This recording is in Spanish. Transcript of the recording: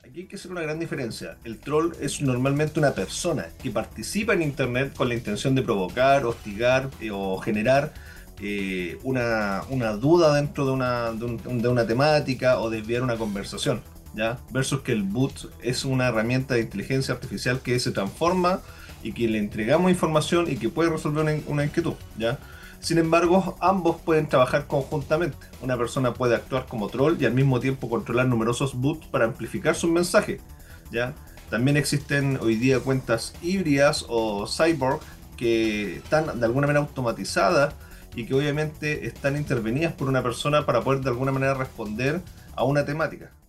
Aquí hay que hacer una gran diferencia. El troll es normalmente una persona que participa en Internet con la intención de provocar, hostigar o generar una duda dentro de una temática o desviar una conversación, ¿ya? Versus que el bot es una herramienta de inteligencia artificial que se transforma y que le entregamos información y que puede resolver una inquietud, ¿ya? Sin embargo, ambos pueden trabajar conjuntamente. Una persona puede actuar como troll y al mismo tiempo controlar numerosos bots para amplificar sus mensajes, ¿ya? También existen hoy día cuentas híbridas o cyborg que están de alguna manera automatizadas y que obviamente están intervenidas por una persona para poder de alguna manera responder a una temática.